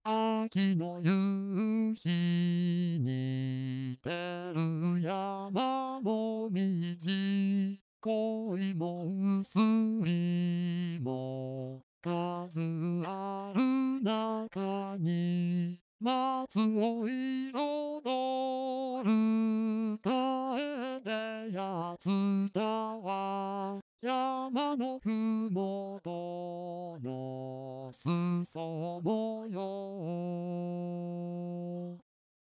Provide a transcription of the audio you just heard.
秋の夕日に照る山もみじ、恋も薄いも数ある中に、松を彩る楓やつたは、山のふもとの裾も